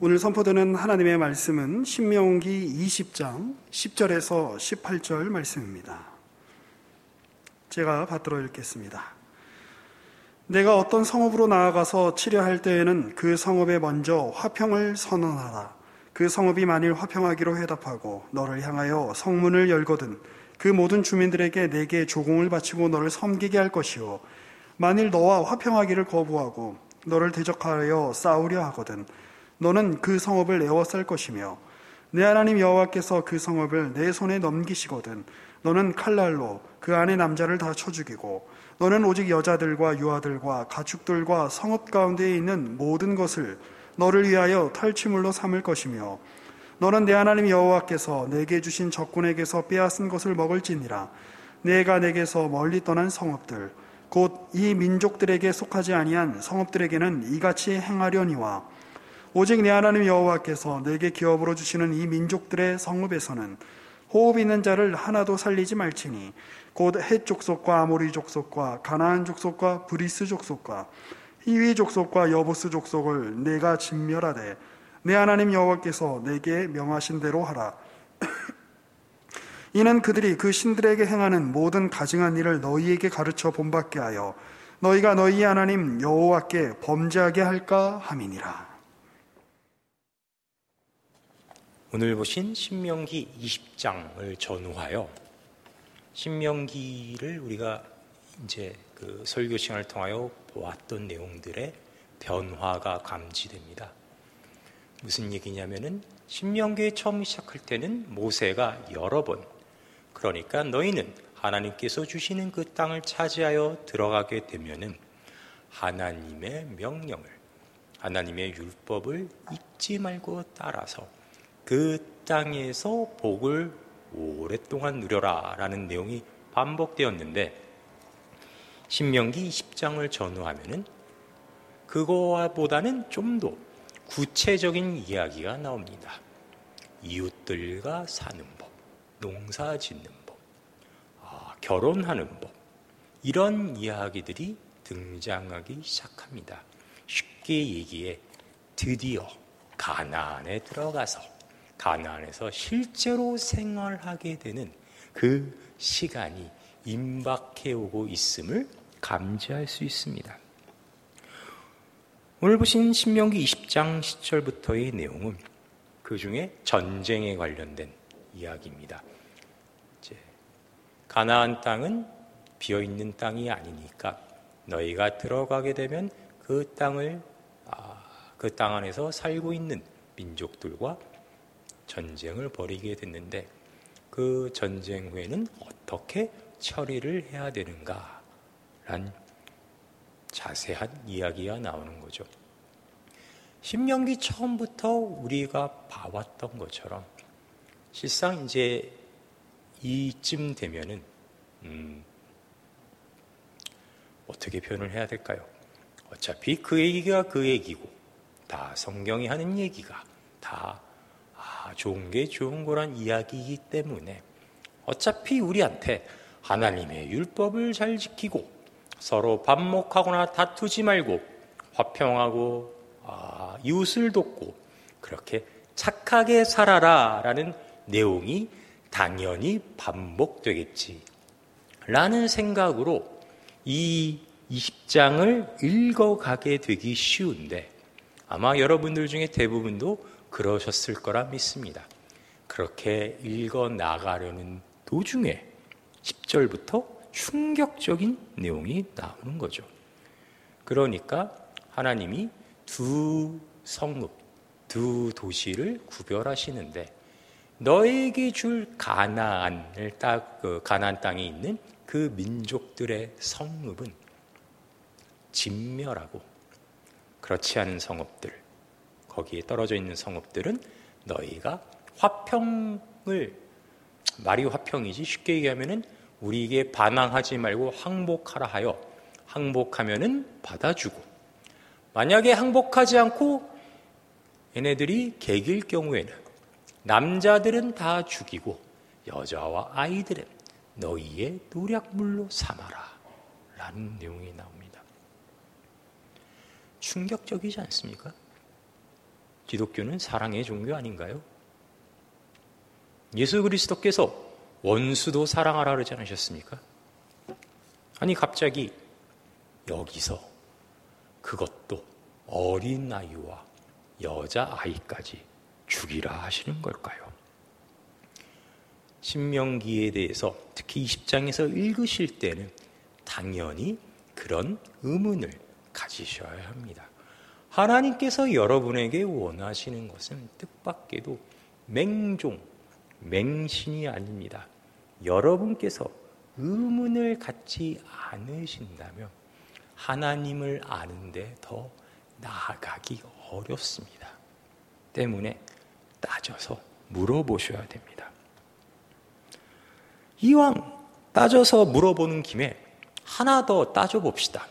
오늘 선포되는 하나님의 말씀은 신명기 20장 10절에서 18절 말씀입니다. 제가 받들어 읽겠습니다. 내가 어떤 성읍으로 나아가서 치려할 때에는 그 성읍에 먼저 화평을 선언하라. 그 성읍이 만일 화평하기로 회답하고 너를 향하여 성문을 열거든 그 모든 주민들에게 내게 조공을 바치고 너를 섬기게 할 것이요, 만일 너와 화평하기를 거부하고 너를 대적하여 싸우려 하거든 너는 그 성읍을 에워쌀 것이며, 내 하나님 여호와께서 그 성읍을 내 손에 넘기시거든 너는 칼날로 그 안에 남자를 다 쳐 죽이고 너는 오직 여자들과 유아들과 가축들과 성읍 가운데에 있는 모든 것을 너를 위하여 탈취물로 삼을 것이며, 너는 내 하나님 여호와께서 내게 주신 적군에게서 빼앗은 것을 먹을지니라. 내가 내게서 멀리 떠난 성읍들 곧 이 민족들에게 속하지 아니한 성읍들에게는 이같이 행하려니와, 오직 내 하나님 여호와께서 내게 기업으로 주시는 이 민족들의 성읍에서는 호흡 있는 자를 하나도 살리지 말지니, 곧 헷 족속과 아모리 족속과 가나안 족속과 브리스 족속과 히위 족속과 여부스 족속을 내가 진멸하되 내 하나님 여호와께서 내게 명하신 대로 하라. 이는 그들이 그 신들에게 행하는 모든 가증한 일을 너희에게 가르쳐 본받게 하여 너희가 너희 하나님 여호와께 범죄하게 할까 함이니라. 오늘 보신 신명기 20장을 전후하여 신명기를 우리가 이제 그 설교 시간을 통하여 보았던 내용들의 변화가 감지됩니다. 무슨 얘기냐면은 신명기에 처음 시작할 때는 모세가 여러 번, 그러니까 너희는 하나님께서 주시는 그 땅을 차지하여 들어가게 되면은 하나님의 명령을, 하나님의 율법을 잊지 말고 따라서 그 땅에서 복을 오랫동안 누려라 라는 내용이 반복되었는데, 신명기 20장을 전후하면은 그거보다는 좀 더 구체적인 이야기가 나옵니다. 이웃들과 사는 법, 농사 짓는 법, 결혼하는 법, 이런 이야기들이 등장하기 시작합니다. 쉽게 얘기해 드디어 가나안에 들어가서 가나안에서 실제로 생활하게 되는 그 시간이 임박해 오고 있음을 감지할 수 있습니다. 오늘 보신 신명기 20장 10절부터의 내용은 그 중에 전쟁에 관련된 이야기입니다. 가나안 땅은 비어있는 땅이 아니니까 너희가 들어가게 되면 그 땅을 그 땅 안에서 살고 있는 민족들과 전쟁을 벌이게 됐는데, 그 전쟁 후에는 어떻게 처리를 해야 되는가 란 자세한 이야기가 나오는 거죠. 신명기 처음부터 우리가 봐왔던 것처럼 실상 이제 이쯤 되면은 어떻게 표현을 해야 될까요? 어차피 그 얘기가 그 얘기고 다 성경이 하는 얘기가 다 좋은 게 좋은 거란 이야기이기 때문에 어차피 우리한테 하나님의 율법을 잘 지키고 서로 반목하거나 다투지 말고 화평하고 이웃을 돕고 그렇게 착하게 살아라 라는 내용이 당연히 반복되겠지 라는 생각으로 이 20장을 읽어가게 되기 쉬운데, 아마 여러분들 중에 대부분도 그러셨을 거라 믿습니다. 그렇게 읽어나가려는 도중에 10절부터 충격적인 내용이 나오는 거죠. 그러니까 하나님이 두 성읍, 두 도시를 구별하시는데, 너에게 줄 가나안을 가나안 땅에 있는 그 민족들의 성읍은 진멸하고, 그렇지 않은 성읍들, 거기에 떨어져 있는 성읍들은 너희가 화평을, 말이 화평이지 쉽게 얘기하면은 우리에게 반항하지 말고 항복하라 하여, 항복하면은 받아주고, 만약에 항복하지 않고 얘네들이 개길 경우에는 남자들은 다 죽이고 여자와 아이들은 너희의 노략물로 삼아라 라는 내용이 나옵니다. 충격적이지 않습니까? 기독교는 사랑의 종교 아닌가요? 예수 그리스도께서 원수도 사랑하라 그러지 않으셨습니까? 아니 갑자기 여기서 그것도 어린 아이와 여자아이까지 죽이라 하시는 걸까요? 신명기에 대해서 특히 20장에서 읽으실 때는 당연히 그런 의문을 가지셔야 합니다. 하나님께서 여러분에게 원하시는 것은 뜻밖에도 맹종, 맹신이 아닙니다. 여러분께서 의문을 갖지 않으신다면 하나님을 아는데 더 나아가기 어렵습니다. 때문에 따져서 물어보셔야 됩니다. 이왕 따져서 물어보는 김에 하나 더 따져봅시다.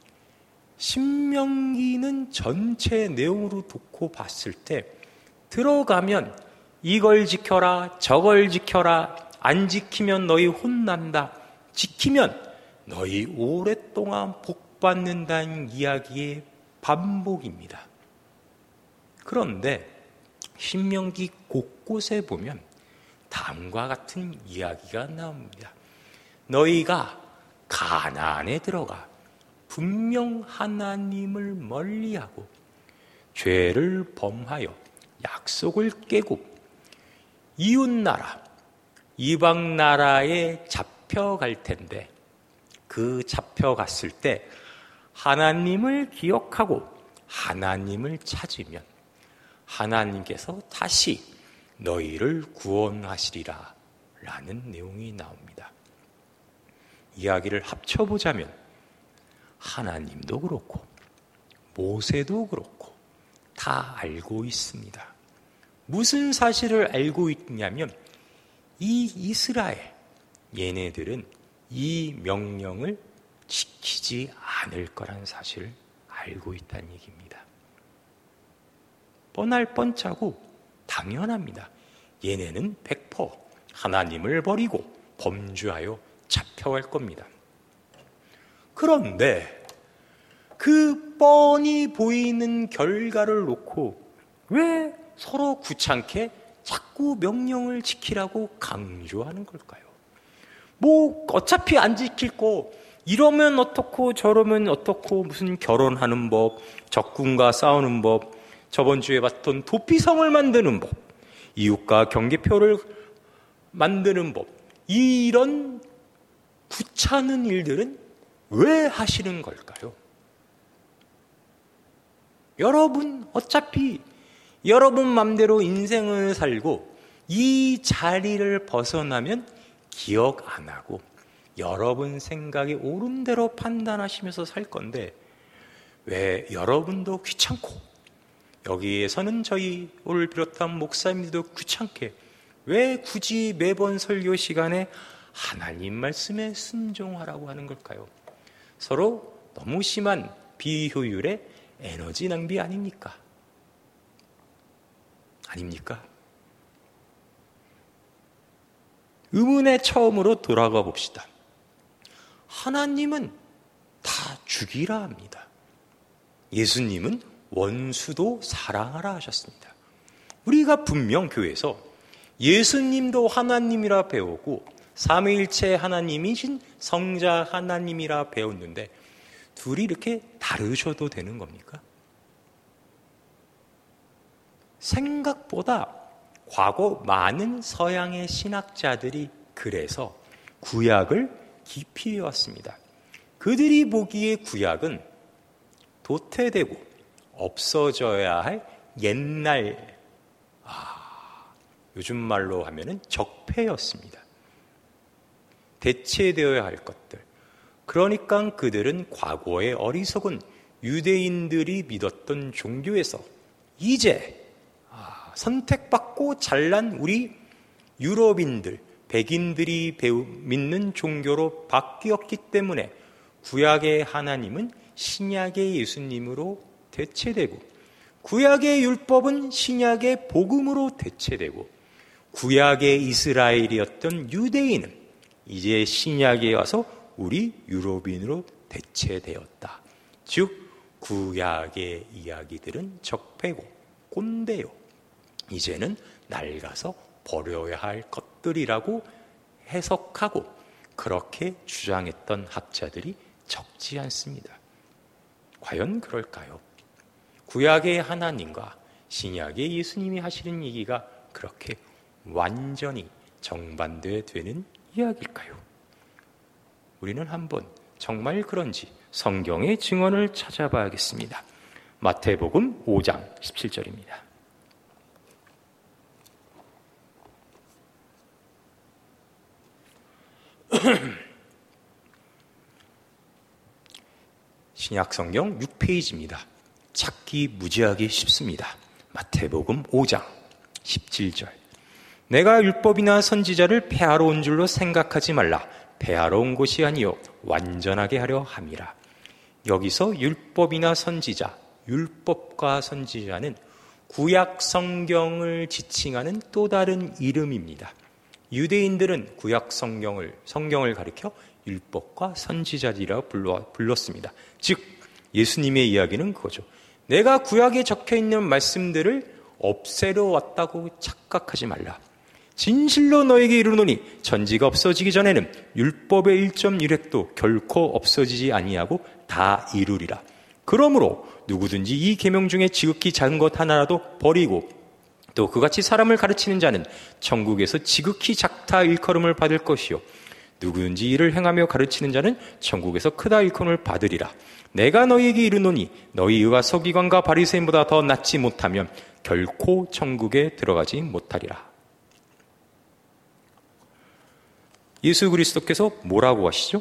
신명기는 전체 내용으로 놓고 봤을 때 들어가면 이걸 지켜라, 저걸 지켜라, 안 지키면 너희 혼난다, 지키면 너희 오랫동안 복 받는다는 이야기의 반복입니다. 그런데 신명기 곳곳에 보면 다음과 같은 이야기가 나옵니다. 너희가 가나안에 들어가 분명 하나님을 멀리하고 죄를 범하여 약속을 깨고 이웃나라, 이방나라에 잡혀갈 텐데 그 잡혀갔을 때 하나님을 기억하고 하나님을 찾으면 하나님께서 다시 너희를 구원하시리라 라는 내용이 나옵니다. 이야기를 합쳐보자면 하나님도 그렇고 모세도 그렇고 다 알고 있습니다. 무슨 사실을 알고 있냐면 이 이스라엘, 얘네들은 이 명령을 지키지 않을 거란 사실을 알고 있다는 얘기입니다. 뻔할 뻔짜고 당연합니다. 얘네는 100% 하나님을 버리고 범죄하여 잡혀갈 겁니다. 그런데 그 뻔히 보이는 결과를 놓고 왜 서로 귀찮게 자꾸 명령을 지키라고 강조하는 걸까요? 뭐 어차피 안 지킬 거 이러면 어떻고 저러면 어떻고 무슨 결혼하는 법, 적군과 싸우는 법, 저번 주에 봤던 도피성을 만드는 법, 이웃과 경계표를 만드는 법, 이런 귀찮은 일들은 왜 하시는 걸까요? 여러분 어차피 여러분 맘대로 인생을 살고 이 자리를 벗어나면 기억 안 하고 여러분 생각에 옳은 대로 판단하시면서 살 건데 왜 여러분도 귀찮고 여기에서는 저희를 비롯한 목사님들도 귀찮게 왜 굳이 매번 설교 시간에 하나님 말씀에 순종하라고 하는 걸까요? 서로 너무 심한 비효율의 에너지 낭비 아닙니까? 아닙니까? 의문의 처음으로 돌아가 봅시다. 하나님은 다 죽이라 합니다. 예수님은 원수도 사랑하라 하셨습니다. 우리가 분명 교회에서 예수님도 하나님이라 배우고 삼위일체 하나님이신 성자 하나님이라 배웠는데 둘이 이렇게 다르셔도 되는 겁니까? 생각보다 과거 많은 서양의 신학자들이 그래서 구약을 깊이 외웠습니다. 그들이 보기에 구약은 도태되고 없어져야 할 옛날, 요즘 말로 하면은 적폐였습니다. 대체되어야 할 것들. 그러니까 그들은 과거의 어리석은 유대인들이 믿었던 종교에서 이제 선택받고 잘난 우리 유럽인들, 백인들이 믿는 종교로 바뀌었기 때문에 구약의 하나님은 신약의 예수님으로 대체되고 구약의 율법은 신약의 복음으로 대체되고 구약의 이스라엘이었던 유대인은 이제 신약에 와서 우리 유럽인으로 대체되었다. 즉 구약의 이야기들은 적폐고 꼰대요. 이제는 낡아서 버려야 할 것들이라고 해석하고 그렇게 주장했던 학자들이 적지 않습니다. 과연 그럴까요? 구약의 하나님과 신약의 예수님이 하시는 얘기가 그렇게 완전히 정반대되는 이야기일까요? 우리는 한번 정말 그런지 성경의 증언을 찾아봐야겠습니다. 마태복음 5장 17절입니다. 신약성경 6페이지입니다. 찾기 무지하게 쉽습니다. 마태복음 5장 17절. 내가 율법이나 선지자를 폐하러 온 줄로 생각하지 말라. 폐하러 온 것이 아니요 완전하게 하려 함이라. 여기서 율법이나 선지자, 율법과 선지자는 구약 성경을 지칭하는 또 다른 이름입니다. 유대인들은 구약 성경을 가리켜 율법과 선지자리라고 불렀습니다. 즉 예수님의 이야기는 그거죠. 내가 구약에 적혀있는 말씀들을 없애려 왔다고 착각하지 말라. 진실로 너에게 이르노니 천지가 없어지기 전에는 율법의 1.1획도 결코 없어지지 아니하고 다 이루리라. 그러므로 누구든지 이 계명 중에 지극히 작은 것 하나라도 버리고 또 그같이 사람을 가르치는 자는 천국에서 지극히 작다 일컬음을 받을 것이요 누구든지 이를 행하며 가르치는 자는 천국에서 크다 일컬음을 받으리라. 내가 너희에게 이르노니 너희 의가 서기관과 바리새인보다 더 낫지 못하면 결코 천국에 들어가지 못하리라. 예수 그리스도께서 뭐라고 하시죠?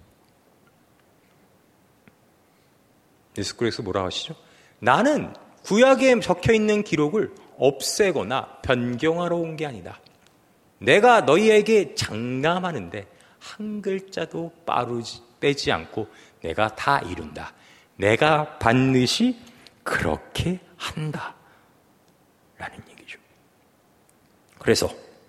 예수 그리스도 뭐라고 하시죠? 나는 구약에 적혀있는 기록을 없애거나 변경하러 온 게 아니다. 내가 너희에게 장담하는데 한 글자도 빼지 않고 내가 다 이룬다. 내가 반드시 그렇게 한다. 라는 얘기죠. 그래서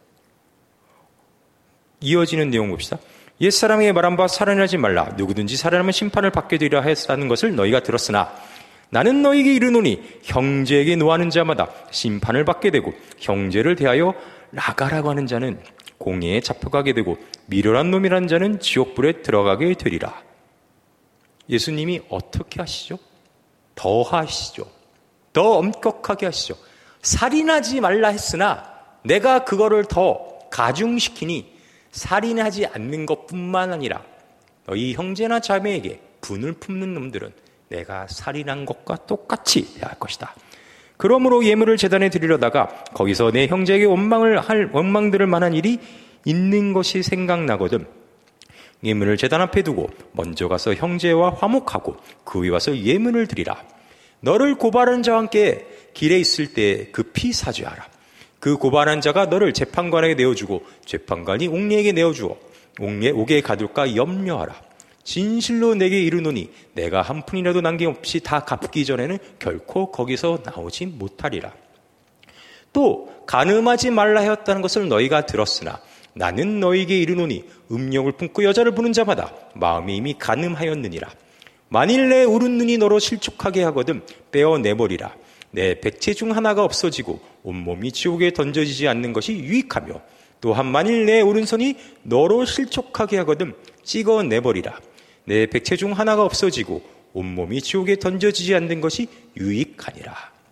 이어지는 내용 봅시다. 옛사람에게 말한 바 살인하지 말라. 누구든지 살인하면 심판을 받게 되리라 했다는 것을 너희가 들었으나 나는 너희에게 이르노니 형제에게 노하는 자마다 심판을 받게 되고 형제를 대하여 나가라고 하는 자는 공회에 잡혀가게 되고 미련한 놈이라는 자는 지옥불에 들어가게 되리라. 예수님이 어떻게 하시죠? 더 하시죠. 더 엄격하게 하시죠. 살인하지 말라 했으나 내가 그거를 더 가중시키니 살인하지 않는 것뿐만 아니라 너희 형제나 자매에게 분을 품는 놈들은 내가 살인한 것과 똑같이 대할 것이다. 그러므로 예물을 제단에 드리려다가 거기서 내 형제에게 원망 들을 만한 일이 있는 것이 생각나거든 예물을 제단 앞에 두고 먼저 가서 형제와 화목하고 그 위에 와서 예물을 드리라. 너를 고발하는 자와 함께 길에 있을 때 급히 사죄하라. 그 고발한 자가 너를 재판관에게 내어주고 재판관이 옥리에게 내어주어 옥에 가둘까 염려하라. 진실로 내게 이르노니 내가 한 푼이라도 남김없이 다 갚기 전에는 결코 거기서 나오지 못하리라. 또 간음하지 말라 하였다는 것을 너희가 들었으나 나는 너희에게 이르노니 음욕을 품고 여자를 보는 자마다 마음이 이미 간음하였느니라. 만일 내 오른눈이 너로 실족하게 하거든 빼어내버리라. 내 백체 중 하나가 없어지고 온몸이 지옥에 던져지지 않는 것이 유익하며 또한 만일 내 오른손이 너로 실족하게 하거든 찍어내버리라. 내 백체 중 하나가 없어지고 온몸이 지옥에 던져지지 않는 것이 유익하니라.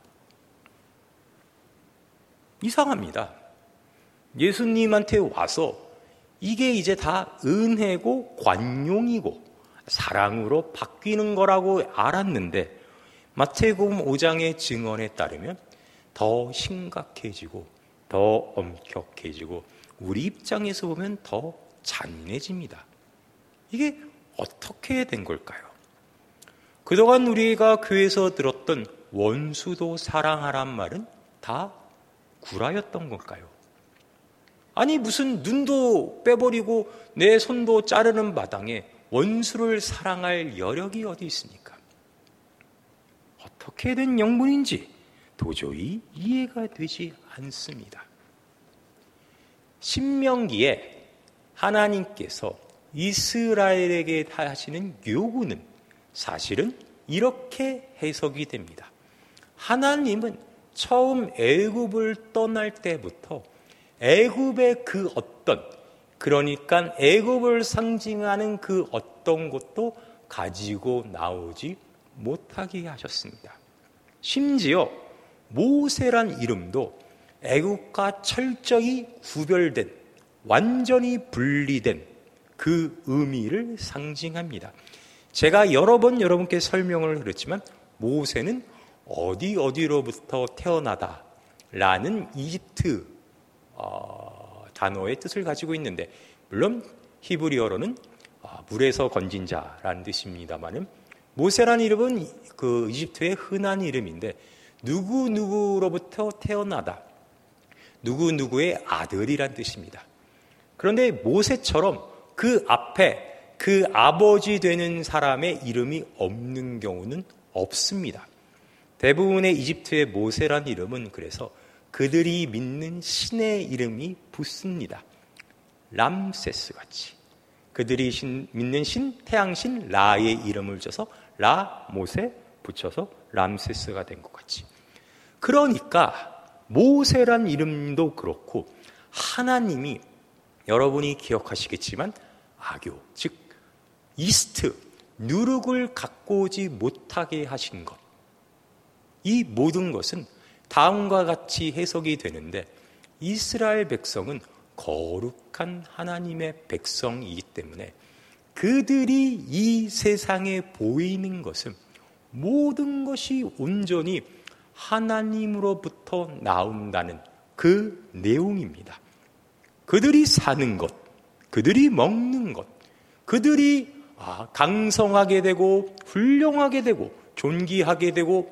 이상합니다. 예수님한테 와서 이게 이제 다 은혜고 관용이고 사랑으로 바뀌는 거라고 알았는데 마태복음 5장의 증언에 따르면 더 심각해지고 더 엄격해지고 우리 입장에서 보면 더 잔인해집니다. 이게 어떻게 된 걸까요? 그동안 우리가 교회에서 들었던 원수도 사랑하란 말은 다 구라였던 걸까요? 아니 무슨 눈도 빼버리고 내 손도 자르는 마당에 원수를 사랑할 여력이 어디 있습니까? 어떻게 된 영문인지 도저히 이해가 되지 않습니다. 신명기에 하나님께서 이스라엘에게 하시는 요구는 사실은 이렇게 해석이 됩니다. 하나님은 처음 애굽을 떠날 때부터 애굽의 그 어떤, 그러니까 애굽을 상징하는 그 어떤 것도 가지고 나오지 못하게 하셨습니다. 심지어 모세란 이름도 애국과 철저히 구별된, 완전히 분리된 그 의미를 상징합니다. 제가 여러 번 여러분께 설명을 드렸지만 모세는 어디로부터 태어나다 라는 이집트 단어의 뜻을 가지고 있는데, 물론 히브리어로는 물에서 건진 자라는 뜻입니다만은 모세라는 이름은 그 이집트의 흔한 이름인데 누구로부터 태어나다, 누구의 아들이란 뜻입니다. 그런데 모세처럼 그 앞에 그 아버지 되는 사람의 이름이 없는 경우는 없습니다. 대부분의 이집트의 모세란 이름은 그래서 그들이 믿는 신의 이름이 붙습니다. 람세스 같이 그들이 믿는 신, 태양신 라의 이름을 줘서 라 모세 붙여서 람세스가 된 것 같이. 그러니까 모세란 이름도 그렇고 하나님이 여러분이 기억하시겠지만 아교, 즉 이스트, 누룩을 갖고 오지 못하게 하신 것, 이 모든 것은 다음과 같이 해석이 되는데, 이스라엘 백성은 거룩한 하나님의 백성이기 때문에 그들이 이 세상에 보이는 것은 모든 것이 온전히 하나님으로부터 나온다는 그 내용입니다. 그들이 사는 것, 그들이 먹는 것, 그들이 강성하게 되고 훌륭하게 되고 존귀하게 되고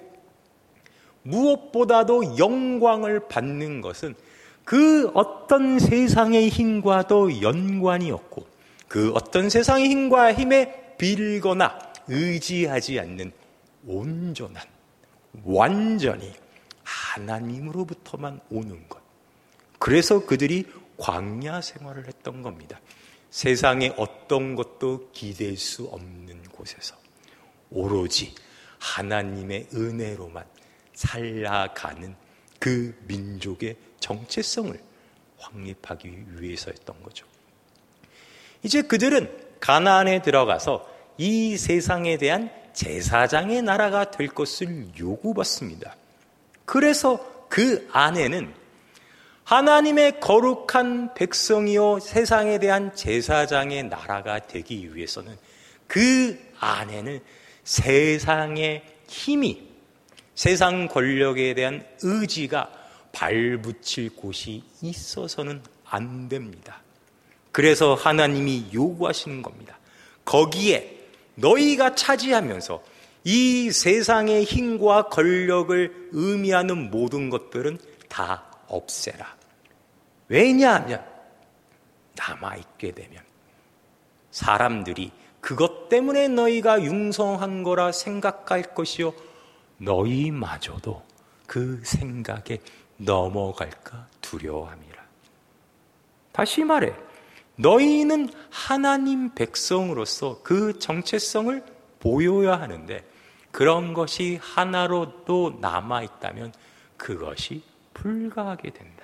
무엇보다도 영광을 받는 것은 그 어떤 세상의 힘과도 연관이 없고 그 어떤 세상의 힘과 힘에 빌거나 의지하지 않는 온전한, 완전히 하나님으로부터만 오는 것. 그래서 그들이 광야 생활을 했던 겁니다. 세상의 어떤 것도 기댈 수 없는 곳에서 오로지 하나님의 은혜로만 살아가는 그 민족의 정체성을 확립하기 위해서였던 거죠. 이제 그들은 가나안에 들어가서 이 세상에 대한 제사장의 나라가 될 것을 요구받습니다. 그래서 그 안에는 하나님의 거룩한 백성이요 세상에 대한 제사장의 나라가 되기 위해서는 그 안에는 세상의 힘이, 세상 권력에 대한 의지가 발붙일 곳이 있어서는 안 됩니다. 그래서 하나님이 요구하시는 겁니다. 거기에 너희가 차지하면서 이 세상의 힘과 권력을 의미하는 모든 것들은 다 없애라. 왜냐하면 남아있게 되면 사람들이 그것 때문에 너희가 융성한 거라 생각할 것이요 너희마저도 그 생각에 넘어갈까 두려워함이라. 다시 말해, 너희는 하나님 백성으로서 그 정체성을 보여야 하는데 그런 것이 하나로도 남아있다면 그것이 불가하게 된다.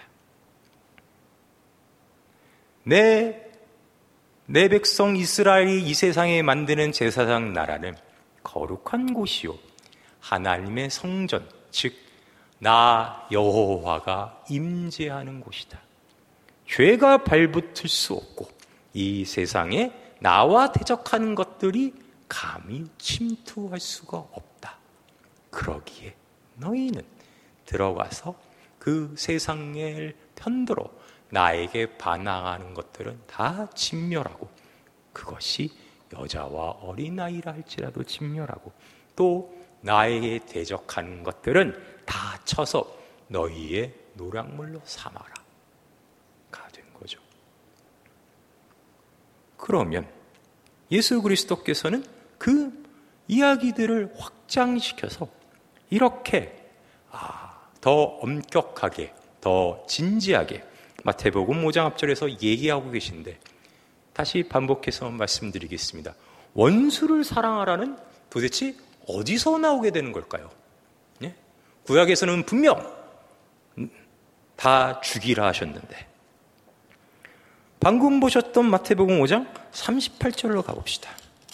내 백성 이스라엘이 이 세상에 만드는 제사장 나라는 거룩한 곳이요 하나님의 성전, 즉 나 여호와가 임재하는 곳이다. 죄가 발붙을 수 없고 이 세상에 나와 대적하는 것들이 감히 침투할 수가 없다. 그러기에 너희는 들어가서 그 세상을 편들어 나에게 반항하는 것들은 다 진멸하고, 그것이 여자와 어린아이라 할지라도 진멸하고, 또 나에게 대적하는 것들은 다 쳐서 너희의 노략물로 삼아라 가 된 거죠. 그러면 예수 그리스도께서는 그 이야기들을 확장시켜서 이렇게 더 엄격하게, 더 진지하게 마태복음 5장 앞절에서 얘기하고 계신데, 다시 반복해서 말씀드리겠습니다. 원수를 사랑하라는 도대체 어디서 나오게 되는 걸까요? 예? 구약에서는 분명 다 죽이라 하셨는데, 방금 보셨던 마태복음 5장 38절로 가봅시다.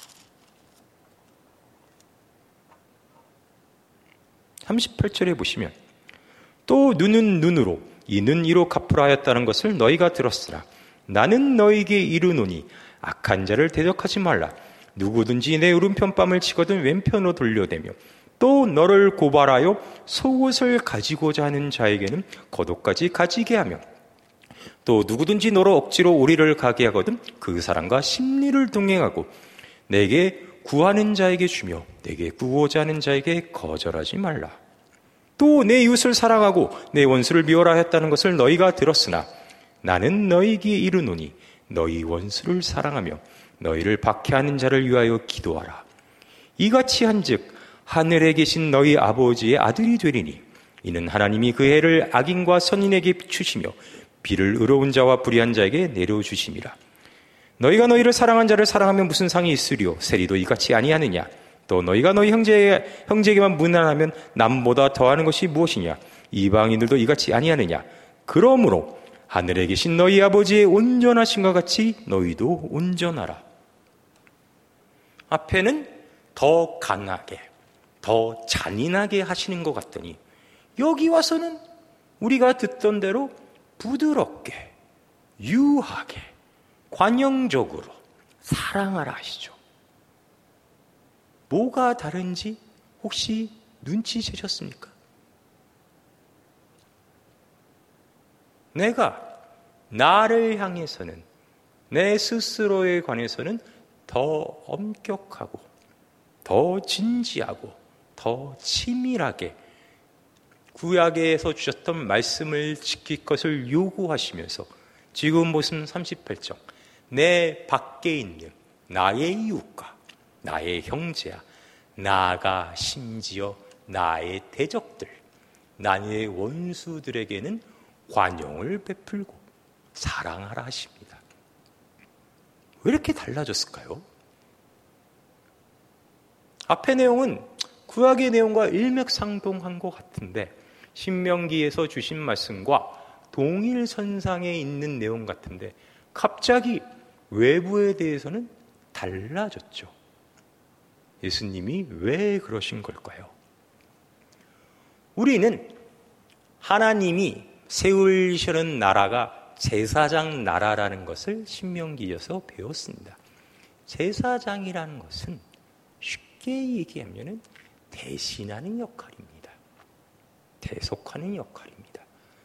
38절에 보시면, 또 눈은 눈으로 이는 이로 갚으라 하였다는 것을 너희가 들었으나 나는 너희에게 이르노니 악한 자를 대적하지 말라. 누구든지 내 오른편뺨을 치거든 왼편으로 돌려대며 또 너를 고발하여 속옷을 가지고자 하는 자에게는 겉옷까지 가지게 하며 또 누구든지 너로 억지로 오리를 가게 하거든 그 사람과 심리를 동행하고 내게 구하는 자에게 주며 내게 구하고자 하는 자에게 거절하지 말라. 또 내 이웃을 사랑하고 내 원수를 미워라 했다는 것을 너희가 들었으나 나는 너희에게 이르노니 너희 원수를 사랑하며 너희를 박해하는 자를 위하여 기도하라. 이같이 한즉 하늘에 계신 너희 아버지의 아들이 되리니 이는 하나님이 그 해를 악인과 선인에게 비추시며 비를 의로운 자와 불의한 자에게 내려주심이라. 너희가 너희를 사랑한 자를 사랑하면 무슨 상이 있으리요? 세리도 이같이 아니하느냐? 또 너희가 너희 형제에게만 무난하면 남보다 더하는 것이 무엇이냐? 이방인들도 이같이 아니하느냐? 그러므로 하늘에 계신 너희 아버지의 온전하심과 같이 너희도 온전하라. 앞에는 더 강하게, 더 잔인하게 하시는 것 같더니 여기 와서는 우리가 듣던 대로 부드럽게, 유하게, 관용적으로 사랑하라 하시죠. 뭐가 다른지 혹시 눈치채셨습니까? 내가 나를 향해서는, 내 스스로에 관해서는 더 엄격하고 더 진지하고 더 치밀하게 구약에서 주셨던 말씀을 지킬 것을 요구하시면서 지금 보신 38장, 내 밖에 있는 나의 이웃과 나의 형제야, 나아가 심지어 나의 대적들, 나의 원수들에게는 관용을 베풀고 사랑하라 하십니다. 왜 이렇게 달라졌을까요? 앞의 내용은 구약의 내용과 일맥상통한 것 같은데 신명기에서 주신 말씀과 동일선상에 있는 내용 같은데 갑자기 외부에 대해서는 달라졌죠. 예수님이 왜 그러신 걸까요? 우리는 하나님이 세우시는 나라가 제사장 나라라는 것을 신명기에서 배웠습니다. 제사장이라는 것은 쉽게 얘기하면 대신하는 역할입니다. 대속하는 역할입니다.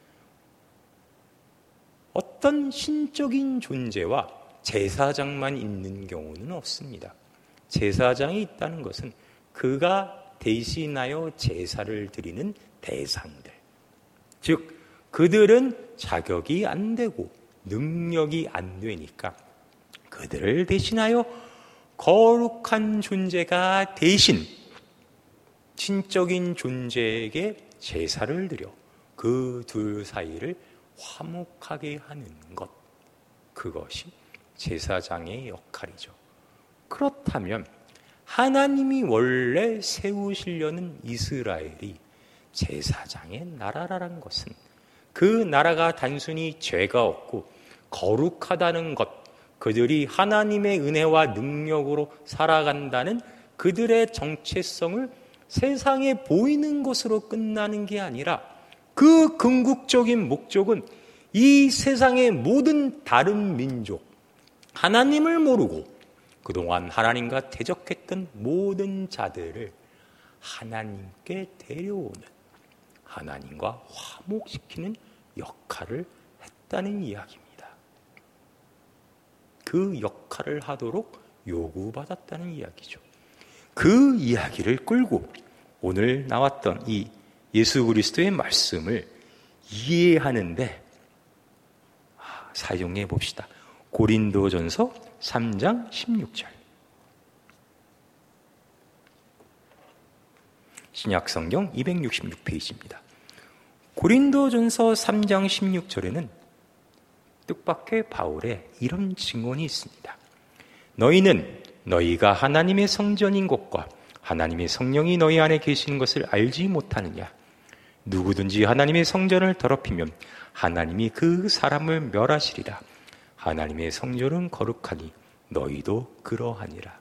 어떤 신적인 존재와 제사장만 있는 경우는 없습니다. 제사장이 있다는 것은 그가 대신하여 제사를 드리는 대상들, 즉 그들은 자격이 안 되고 능력이 안 되니까 그들을 대신하여 거룩한 존재가 대신 신적인 존재에게 제사를 드려 그 둘 사이를 화목하게 하는 것, 그것이 제사장의 역할이죠. 그렇다면 하나님이 원래 세우시려는 이스라엘이 제사장의 나라라는 것은 그 나라가 단순히 죄가 없고 거룩하다는 것, 그들이 하나님의 은혜와 능력으로 살아간다는 그들의 정체성을 세상에 보이는 것으로 끝나는 게 아니라 그 궁극적인 목적은 이 세상의 모든 다른 민족, 하나님을 모르고 그동안 하나님과 대적했던 모든 자들을 하나님께 데려오는, 하나님과 화목시키는 역할을 했다는 이야기입니다. 그 역할을 하도록 요구받았다는 이야기죠. 그 이야기를 끌고 오늘 나왔던 이 예수 그리스도의 말씀을 이해하는데 사용해 봅시다. 고린도전서 3장 16절. 신약성경 266페이지입니다. 고린도전서 3장 16절에는 뜻밖의 바울의 이런 증언이 있습니다. 너희는 너희가 하나님의 성전인 것과 하나님의 성령이 너희 안에 계시는 것을 알지 못하느냐? 누구든지 하나님의 성전을 더럽히면 하나님이 그 사람을 멸하시리라. 하나님의 성전은 거룩하니 너희도 그러하니라.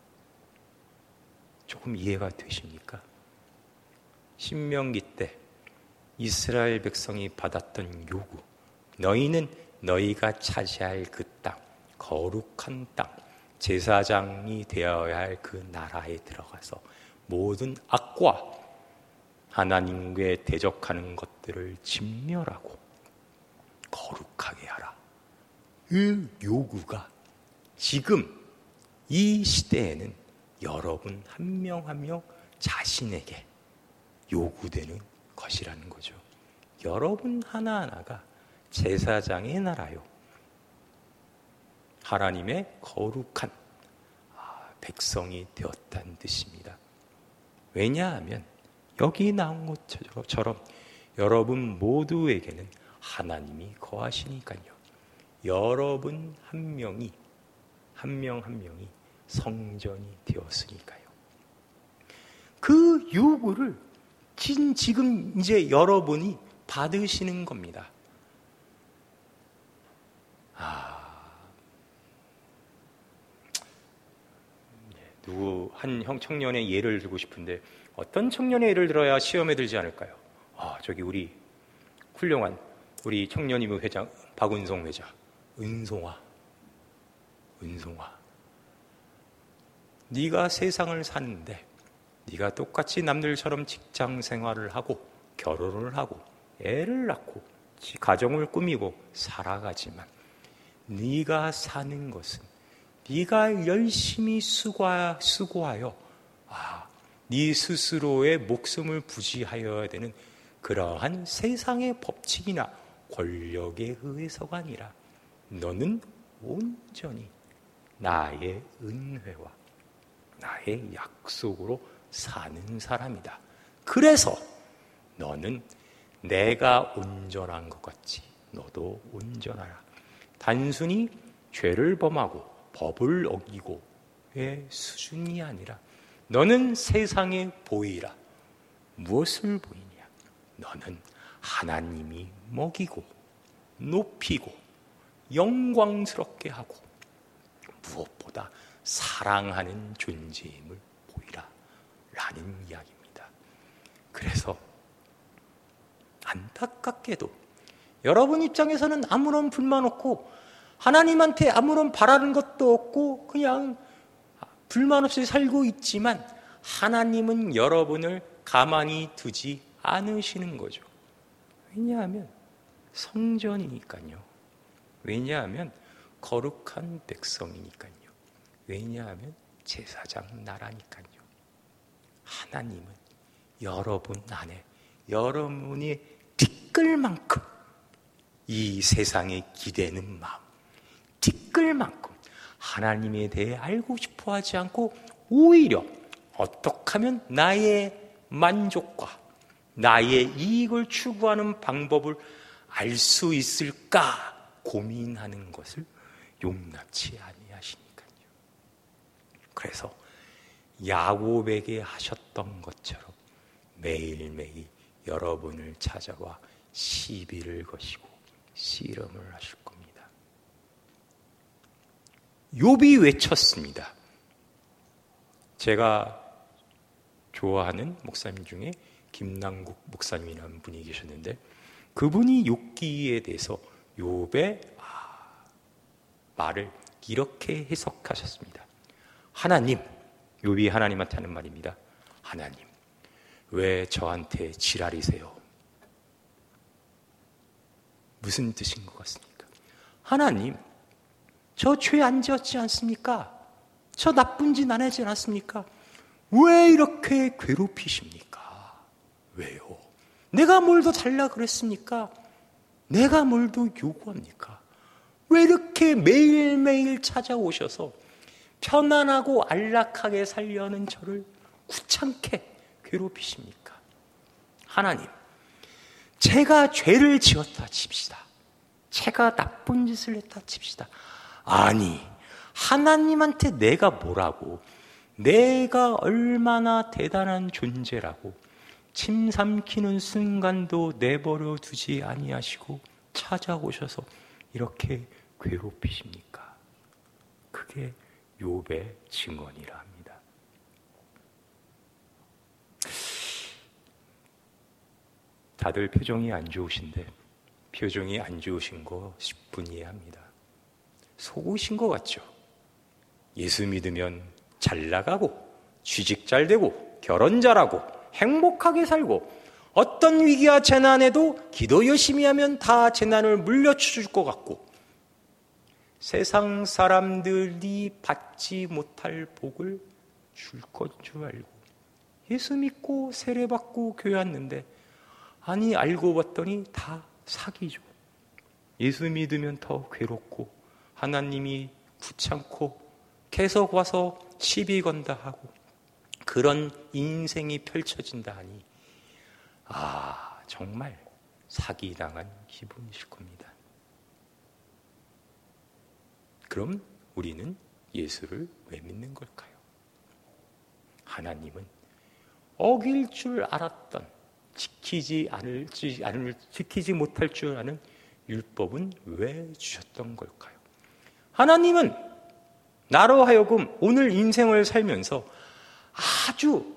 조금 이해가 되십니까? 신명기 때 이스라엘 백성이 받았던 요구, 너희는 너희가 차지할 그 땅, 거룩한 땅, 제사장이 되어야 할 그 나라에 들어가서 모든 악과 하나님께 대적하는 것들을 진멸하고 거룩하게 하라. 그 요구가 지금 이 시대에는 여러분 한 명 한 명 자신에게 요구되는 것이라는 거죠. 여러분 하나하나가 제사장의 나라요, 하나님의 거룩한 백성이 되었다는 뜻입니다. 왜냐하면 여기 나온 것처럼 여러분 모두에게는 하나님이 거하시니까요. 여러분 한 명이 한 명 한 명이 성전이 되었으니까요. 그 요구를 지금 이제 여러분이 받으시는 겁니다. 누구 한 청년의 예를 들고 싶은데 어떤 청년의 예를 들어야 시험에 들지 않을까요? 저기 우리 훌륭한 우리 청년임의 회장 박은송 회장, 은송아, 네가 세상을 사는데 네가 똑같이 남들처럼 직장 생활을 하고 결혼을 하고 애를 낳고 가정을 꾸미고 살아가지만 네가 사는 것은 네가 열심히 수고하여 네 스스로의 목숨을 부지하여야 되는 그러한 세상의 법칙이나 권력에 의해서가 아니라 너는 온전히 나의 은혜와 나의 약속으로 사는 사람이다. 그래서 너는 내가 온전한 것 같이 너도 온전하라. 단순히 죄를 범하고 법을 어기고의 수준이 아니라 너는 세상에 보이라. 무엇을 보이냐? 너는 하나님이 먹이고 높이고 영광스럽게 하고 무엇보다 사랑하는 존재임을 보이라 라는 이야기입니다. 그래서 안타깝게도 여러분 입장에서는 아무런 불만 없고 하나님한테 아무런 바라는 것도 없고 그냥 불만 없이 살고 있지만 하나님은 여러분을 가만히 두지 않으시는 거죠. 왜냐하면 성전이니까요. 왜냐하면 거룩한 백성이니까요. 왜냐하면 제사장 나라니까요. 하나님은 여러분 안에 여러분이 티끌만큼 이 세상에 기대는 마음, 티끌만큼 하나님에 대해 알고 싶어 하지 않고 오히려 어떻게 하면 나의 만족과 나의 이익을 추구하는 방법을 알 수 있을까 고민하는 것을 용납치 아니하시니까요. 그래서 야곱에게 하셨던 것처럼 매일매일 여러분을 찾아와 시비를 거시고 씨름을 하실 겁니다. 욥이 외쳤습니다. 제가 좋아하는 목사님 중에 김남국 목사님이라는 분이 계셨는데 그분이 욥기에 대해서 욥의 말을 이렇게 해석하셨습니다. 하나님, 욥이 하나님한테 하는 말입니다. 하나님, 왜 저한테 지랄이세요? 무슨 뜻인 것 같습니까? 하나님, 저 죄 안 지었지 않습니까? 저 나쁜 짓 안 하지 않았습니까? 왜 이렇게 괴롭히십니까? 왜요? 내가 뭘 더 달라 그랬습니까? 내가 뭘 더 요구합니까? 왜 이렇게 매일매일 찾아오셔서 편안하고 안락하게 살려는 저를 귀찮게 괴롭히십니까? 하나님, 제가 죄를 지었다 칩시다. 제가 나쁜 짓을 했다 칩시다. 아니, 하나님한테 내가 뭐라고, 내가 얼마나 대단한 존재라고 침 삼키는 순간도 내버려 두지 아니하시고 찾아오셔서 이렇게 괴롭히십니까? 그게 욥의 증언이라 합니다. 다들 표정이 안 좋으신데 표정이 안 좋으신 거 10분 이해합니다. 속으신 것 같죠? 예수 믿으면 잘 나가고 취직 잘 되고 결혼 잘하고 행복하게 살고 어떤 위기와 재난에도 기도 열심히 하면 다 재난을 물려줄 것 같고 세상 사람들이 받지 못할 복을 줄 것 줄 알고 예수 믿고 세례받고 교회 왔는데 아니 알고 봤더니 다 사기죠. 예수 믿으면 더 괴롭고 하나님이 귀찮고 계속 와서 시비 건다 하고 그런 인생이 펼쳐진다 하니 정말 사기당한 기분이실 겁니다. 그럼 우리는 예수를 왜 믿는 걸까요? 하나님은 어길 줄 알았던 지키지 못할 줄 아는 율법은 왜 주셨던 걸까요? 하나님은 나로 하여금 오늘 인생을 살면서 아주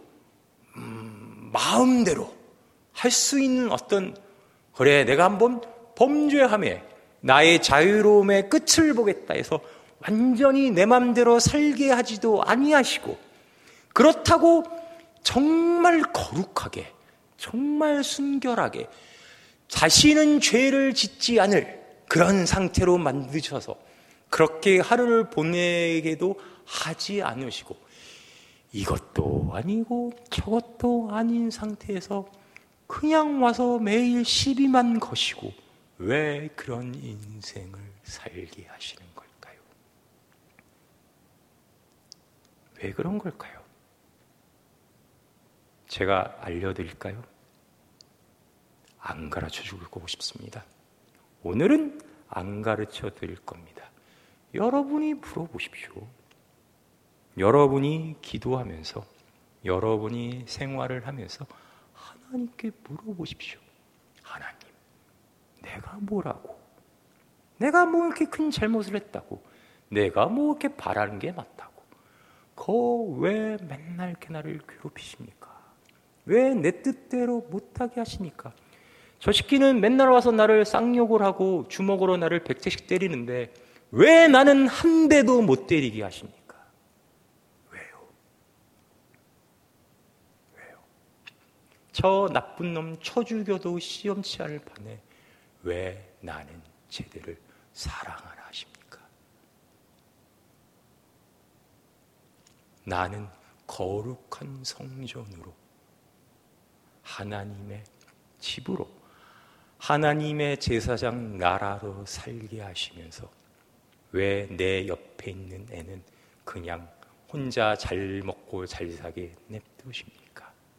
마음대로 할 수 있는 어떤 그래 내가 한번 범죄함에 나의 자유로움의 끝을 보겠다 해서 완전히 내 마음대로 살게 하지도 아니하시고 그렇다고 정말 거룩하게 정말 순결하게 자신은 죄를 짓지 않을 그런 상태로 만드셔서 그렇게 하루를 보내게도 하지 않으시고 이것도 아니고 저것도 아닌 상태에서 그냥 와서 매일 시비만 거시고 왜 그런 인생을 살게 하시는 걸까요? 왜 그런 걸까요? 제가 알려드릴까요? 안 가르쳐 주고 싶습니다. 오늘은 안 가르쳐 드릴 겁니다. 여러분이 물어보십시오. 여러분이 기도하면서 여러분이 생활을 하면서 하나님께 물어보십시오. 하나님, 내가 뭐라고? 내가 뭐 이렇게 큰 잘못을 했다고? 내가 뭐 이렇게 바라는 게 맞다고? 왜 맨날 이렇게 나를 괴롭히십니까? 왜 내 뜻대로 못하게 하십니까? 저 새끼는 맨날 와서 나를 쌍욕을 하고 주먹으로 나를 100대씩 때리는데 왜 나는 한 대도 못 때리게 하십니까? 저 나쁜 놈 쳐 죽여도 시험치 않을 판에 왜 나는 쟤들을 사랑하라 하십니까? 나는 거룩한 성전으로 하나님의 집으로 하나님의 제사장 나라로 살게 하시면서 왜 내 옆에 있는 애는 그냥 혼자 잘 먹고 잘 사게 냅두십니까?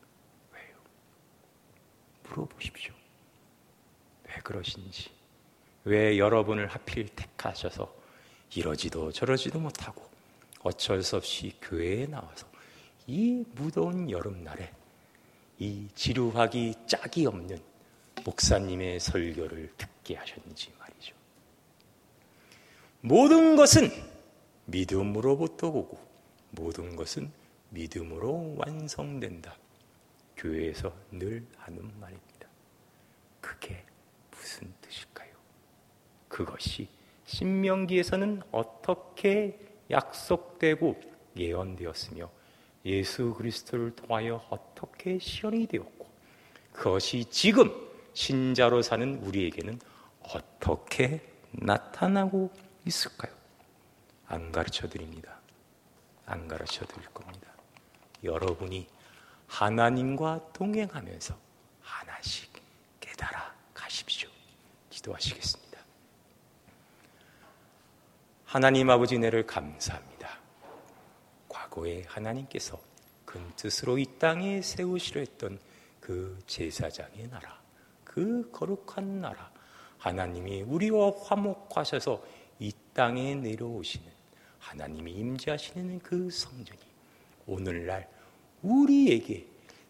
물어보십시오. 왜 그러신지, 왜 여러분을 하필 택하셔서 이러지도 저러지도 못하고 어쩔 수 없이 교회에 나와서 이 무더운 여름날에 이 지루하기 짝이 없는 목사님의 설교를 듣게 하셨는지 말이죠. 모든 것은 믿음으로부터 오고 모든 것은 믿음으로 완성된다. 교회에서 늘 하는 말입니다. 그게 무슨 뜻일까요? 그것이 신명기에서는 어떻게 약속되고 예언되었으며 예수 그리스도를 통하여 어떻게 실현이 되었고 그것이 지금 신자로 사는 우리에게는 어떻게 나타나고 있을까요? 안 가르쳐 드립니다. 안 가르쳐 드릴 겁니다. 여러분이 하나님과 동행하면서 하나씩 깨달아 가십시오. 기도하시겠습니다. 하나님 아버지 은혜를 감사합니다. 과거에 하나님께서 큰 뜻으로 이 땅에 세우시려 했던 그 제사장의 나라, 그 거룩한 나라, 하나님이 우리와 화목하셔서 이 땅에 내려오시는 하나님이 임재하시는 그 성전이 오늘날 우리에게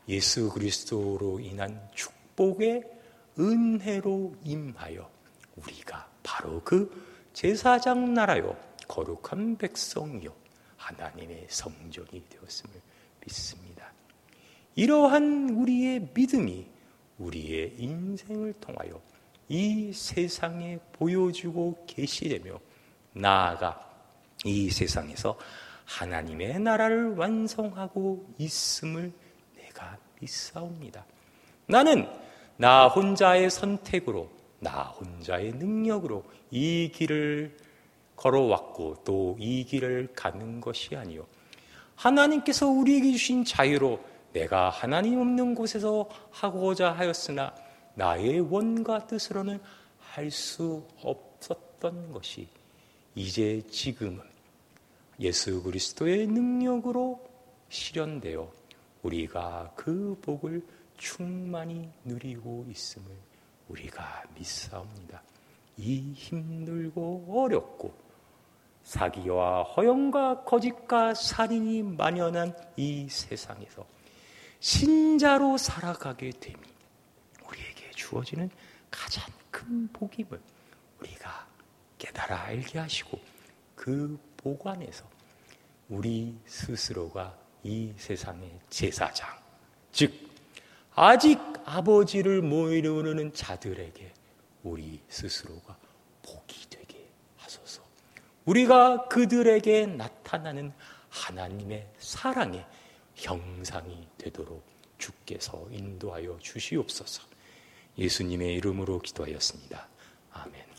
예수 그리스도로 인한 축복의 은혜로 임하여 우리가 바로 그 제사장 나라요 거룩한 백성이요 하나님의 성전이 되었음을 믿습니다. 이러한 우리의 믿음이 우리의 인생을 통하여 이 세상에 보여주고 계시되며 나아가 이 세상에서 하나님의 나라를 완성하고 있음을 내가 믿사옵니다. 나는 나 혼자의 선택으로 나 혼자의 능력으로 이 길을 걸어왔고 또 이 길을 가는 것이 아니요 하나님께서 우리에게 주신 자유로 내가 하나님 없는 곳에서 하고자 하였으나 나의 원과 뜻으로는 할 수 없었던 것이 이제 지금은 예수 그리스도의 능력으로 실현되어 우리가 그 복을 충만히 누리고 있음을 우리가 믿사옵니다. 이 힘들고 어렵고 사기와 허영과 거짓과 살인이 만연한 이 세상에서 신자로 살아가게 됨이 우리에게 주어지는 가장 큰 복임을 우리가 깨달아 알게 하시고 그 복 안에서 우리 스스로가 이 세상의 제사장, 즉 아직 아버지를 못 이루는 자들에게 우리 스스로가 복이 되게 하소서. 우리가 그들에게 나타나는 하나님의 사랑의 형상이 되도록 주께서 인도하여 주시옵소서. 예수님의 이름으로 기도하였습니다. 아멘.